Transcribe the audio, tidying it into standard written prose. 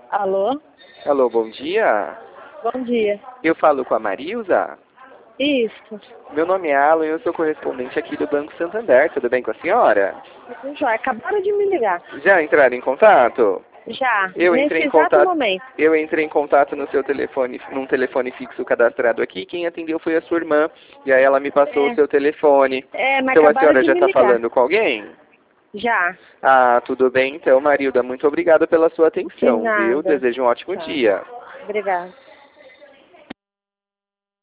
Alô? Alô, bom dia. Bom dia. Eu falo com a Marilza. Isso. Meu nome é Alan e eu sou correspondente aqui do Banco Santander. Tudo bem com a senhora? Já, acabaram de me ligar. Já entraram em contato? Já, Eu nesse entrei em exato contato. momento. Eu entrei em contato no seu telefone, num telefone fixo cadastrado aqui. Quem atendeu foi a sua irmã. E aí ela me passou o seu telefone. Mas Então a acabaram senhora de já me está ligar. falando com alguém? Já. Ah, tudo bem então, Marilda. Muito obrigado pela sua De atenção, viu? nada. Desejo um ótimo Tá. dia. Obrigada.